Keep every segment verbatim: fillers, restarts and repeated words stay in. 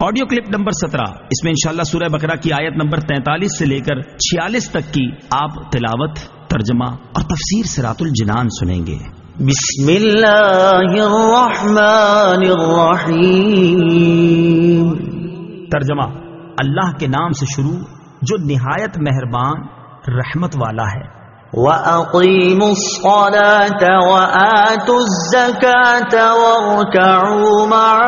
Audio clip number سترہ، اس میں انشاءاللہ سورہ بقرہ کی آیت نمبر تینتالیس سے لے کر چھیالیس تک کی آپ تلاوت، ترجمہ اور تفسیر صراط الجنان سنیں گے۔ بسم اللہ الرحمن الرحیم۔ ترجمہ: اللہ کے نام سے شروع جو نہایت مہربان رحمت والا ہے۔ وَأَقِيمُوا الصَّلَاةَ وَآتُوا الزَّكَاةَ وَارْكَعُوا مَعَ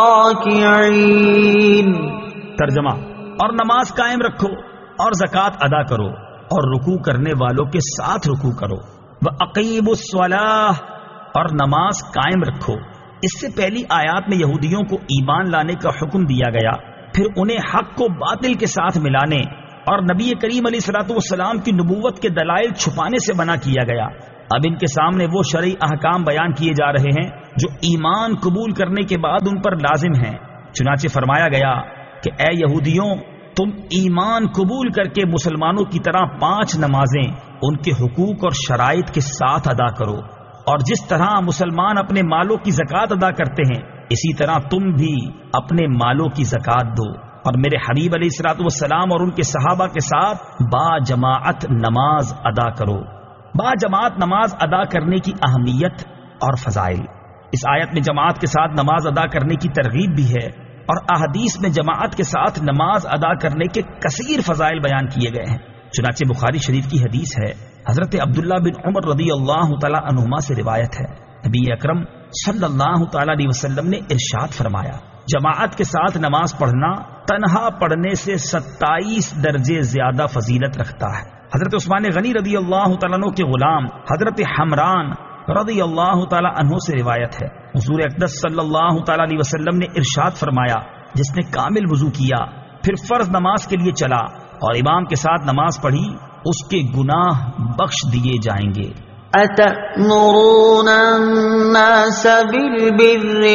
الرَّاكِعِينَ۔ ترجمہ: اور نماز قائم رکھو اور زکوٰۃ ادا کرو اور رکوع کرنے والوں کے ساتھ رکوع کرو۔ وَأَقِيمُوا الصَّلَاةَ، اور نماز قائم رکھو۔ اس سے پہلی آیات میں یہودیوں کو ایمان لانے کا حکم دیا گیا، پھر انہیں حق کو باطل کے ساتھ ملانے اور نبی کریم علیہ الصلوۃ والسلام کی نبوت کے دلائل چھپانے سے منع کیا گیا۔ اب ان کے سامنے وہ شرعی احکام بیان کیے جا رہے ہیں جو ایمان قبول کرنے کے بعد ان پر لازم ہیں۔ چنانچہ فرمایا گیا کہ اے یہودیوں، تم ایمان قبول کر کے مسلمانوں کی طرح پانچ نمازیں ان کے حقوق اور شرائط کے ساتھ ادا کرو، اور جس طرح مسلمان اپنے مالوں کی زکوٰۃ ادا کرتے ہیں اسی طرح تم بھی اپنے مالوں کی زکوٰۃ دو، اور میرے حبیب علیہ الصلوۃ والسلام اور ان کے صحابہ کے ساتھ با جماعت نماز ادا کرو۔ با جماعت نماز ادا کرنے کی اہمیت اور فضائل۔ اس آیت میں جماعت کے ساتھ نماز ادا کرنے کی ترغیب بھی ہے، اور احادیث میں جماعت کے ساتھ نماز ادا کرنے کے کثیر فضائل بیان کیے گئے ہیں۔ چنانچہ بخاری شریف کی حدیث ہے، حضرت عبداللہ بن عمر رضی اللہ تعالی عنہما سے روایت ہے، نبی اکرم صلی اللہ تعالی علیہ وسلم نے ارشاد فرمایا، جماعت کے ساتھ نماز پڑھنا تنہا پڑھنے سے ستائیس درجے زیادہ فضیلت رکھتا ہے۔ حضرت عثمان غنی رضی اللہ تعالیٰ عنہ کے غلام حضرت حمران رضی اللہ تعالیٰ عنہ سے روایت ہے، حضور اقدس صلی اللہ تعالیٰ علیہ وسلم نے ارشاد فرمایا، جس نے کامل وضو کیا پھر فرض نماز کے لیے چلا اور امام کے ساتھ نماز پڑھی، اس کے گناہ بخش دیے جائیں گے۔ أَتَأْمُرُونَ النَّاسَ بِالْبِرِّ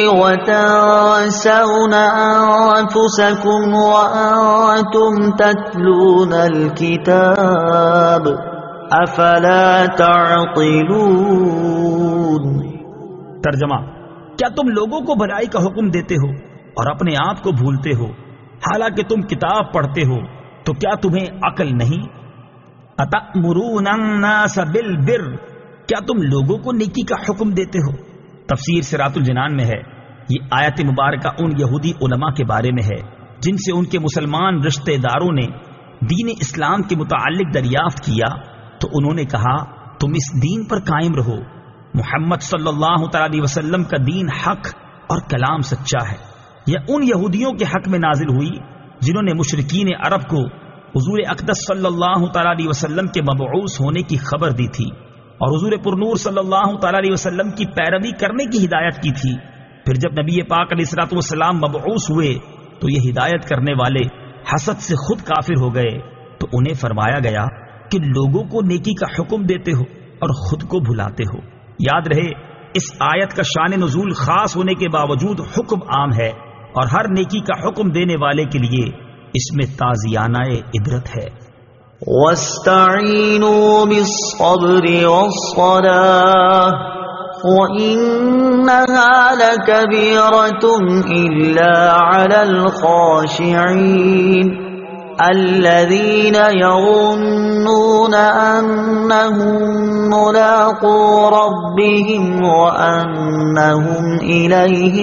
وَتَنسَوْنَ أَنفُسَكُمْ وَأَنتُمْ تَتْلُونَ الْكِتَابَ أَفَلَا تَعْقِلُونَ۔ ترجمہ: کیا تم لوگوں کو بھلائی کا حکم دیتے ہو اور اپنے آپ کو بھولتے ہو، حالانکہ تم کتاب پڑھتے ہو، تو کیا تمہیں عقل نہیں؟ أَتَأْمُرُونَ النَّاسَ بِالْبِرِّ، کیا تم لوگوں کو نیکی کا حکم دیتے ہو؟ تفسیر صراط الجنان میں ہے، یہ آیت مبارکہ ان یہودی علماء کے بارے میں ہے جن سے ان کے مسلمان رشتہ داروں نے دین اسلام کے متعلق دریافت کیا تو انہوں نے کہا، تم اس دین پر قائم رہو، محمد صلی اللہ تعالی علیہ وسلم کا دین حق اور کلام سچا ہے۔ یہ ان یہودیوں کے حق میں نازل ہوئی جنہوں نے مشرکین عرب کو حضور اقدس صلی اللہ تعالی علیہ وسلم کے مبعوث ہونے کی خبر دی تھی اور حضور پرنور صلی اللہ تعالی علیہ وسلم کی پیروی کرنے کی ہدایت کی تھی۔ پھر جب نبی پاک علیہ الصلوۃ والسلام مبعوث ہوئے تو یہ ہدایت کرنے والے حسد سے خود کافر ہو گئے، تو انہیں فرمایا گیا کہ لوگوں کو نیکی کا حکم دیتے ہو اور خود کو بھلاتے ہو۔ یاد رہے، اس آیت کا شان نزول خاص ہونے کے باوجود حکم عام ہے، اور ہر نیکی کا حکم دینے والے کے لیے اس میں تعزیانہ عبرت ہے۔ وَاسْتَعِينُوا بِالصَّبْرِ وَالصَّلَاةِ وَإِنَّهَا لَكَبِيرَةٌ إِلَّا عَلَى الْخَاشِعِينَ الَّذِينَ يَظُنُّونَ أَنَّهُم مُّلَاقُو رَبِّهِمْ وَأَنَّهُمْ إِلَيْهِ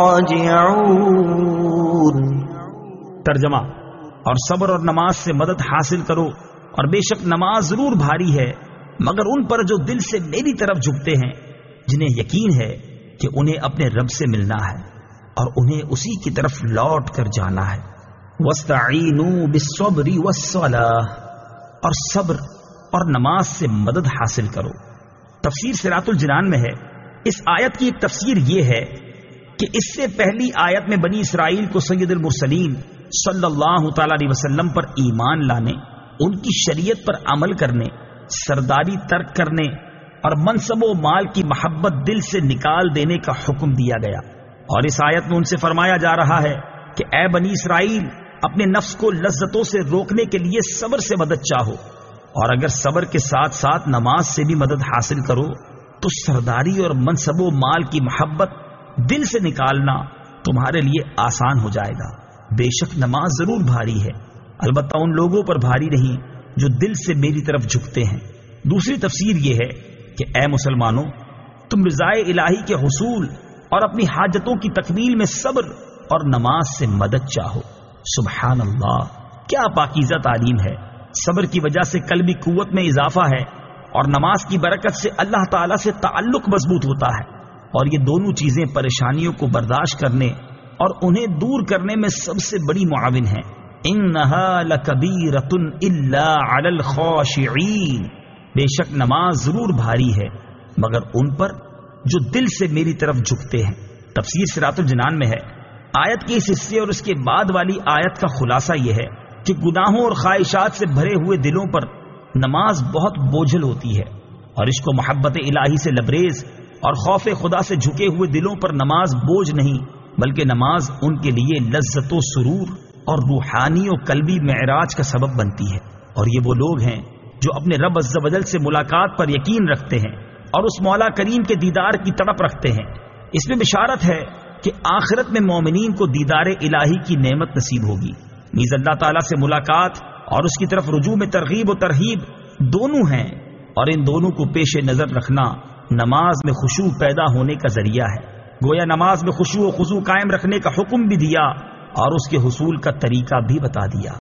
رَاجِعُونَ۔ ترجمہ: اور صبر اور نماز سے مدد حاصل کرو، اور بے شک نماز ضرور بھاری ہے مگر ان پر جو دل سے میری طرف جھکتے ہیں، جنہیں یقین ہے کہ انہیں اپنے رب سے ملنا ہے اور انہیں اسی کی طرف لوٹ کر جانا ہے۔ وَاسْتَعِينُوا بِالصَّبْرِ وَالصَّلَاةِ، اور صبر اور نماز سے مدد حاصل کرو۔ تفسیر صراط الجنان میں ہے، اس آیت کی ایک تفسیر یہ ہے کہ اس سے پہلی آیت میں بنی اسرائیل کو سید المرسلین صلی اللہ تعالی علیہ وسلم پر ایمان لانے، ان کی شریعت پر عمل کرنے، سرداری ترک کرنے اور منصب و مال کی محبت دل سے نکال دینے کا حکم دیا گیا، اور اس آیت میں ان سے فرمایا جا رہا ہے کہ اے بنی اسرائیل، اپنے نفس کو لذتوں سے روکنے کے لیے صبر سے مدد چاہو، اور اگر صبر کے ساتھ ساتھ نماز سے بھی مدد حاصل کرو تو سرداری اور منصب و مال کی محبت دل سے نکالنا تمہارے لیے آسان ہو جائے گا۔ بے شک نماز ضرور بھاری ہے، البتہ ان لوگوں پر بھاری نہیں جو دل سے میری طرف جھکتے ہیں۔ دوسری تفسیر یہ ہے کہ اے مسلمانوں، تم رضائے الہی کے حصول اور اپنی حاجتوں کی تکمیل میں صبر اور نماز سے مدد چاہو۔ سبحان اللہ، کیا پاکیزہ تعلیم ہے۔ صبر کی وجہ سے قلبی قوت میں اضافہ ہے اور نماز کی برکت سے اللہ تعالیٰ سے تعلق مضبوط ہوتا ہے، اور یہ دونوں چیزیں پریشانیوں کو برداشت کرنے اور انہیں دور کرنے میں سب سے بڑی معاون ہیں۔ انہا لکبیرۃ الا علی الخاشعین، بے شک نماز ضرور بھاری ہے مگر ان پر جو دل سے میری طرف جھکتے ہیں۔ تفسیر صراط الجنان میں ہے، آیت کے اس حصے اور اس کے بعد والی آیت کا خلاصہ یہ ہے کہ گناہوں اور خواہشات سے بھرے ہوئے دلوں پر نماز بہت بوجھل ہوتی ہے، اور عشق و محبت الہی سے لبریز اور خوف خدا سے جھکے ہوئے دلوں پر نماز بوجھ نہیں بلکہ نماز ان کے لیے لذت و سرور اور روحانی و قلبی معراج کا سبب بنتی ہے۔ اور یہ وہ لوگ ہیں جو اپنے رب عز و جل سے ملاقات پر یقین رکھتے ہیں اور اس مولا کریم کے دیدار کی تڑپ رکھتے ہیں۔ اس میں بشارت ہے کہ آخرت میں مومنین کو دیدار الہی کی نعمت نصیب ہوگی، نیز اللہ تعالیٰ سے ملاقات اور اس کی طرف رجوع میں ترغیب و ترہیب دونوں ہیں، اور ان دونوں کو پیش نظر رکھنا نماز میں خشوع پیدا ہونے کا ذریعہ ہے۔ گویا نماز میں خشوع و خضوع قائم رکھنے کا حکم بھی دیا اور اس کے حصول کا طریقہ بھی بتا دیا۔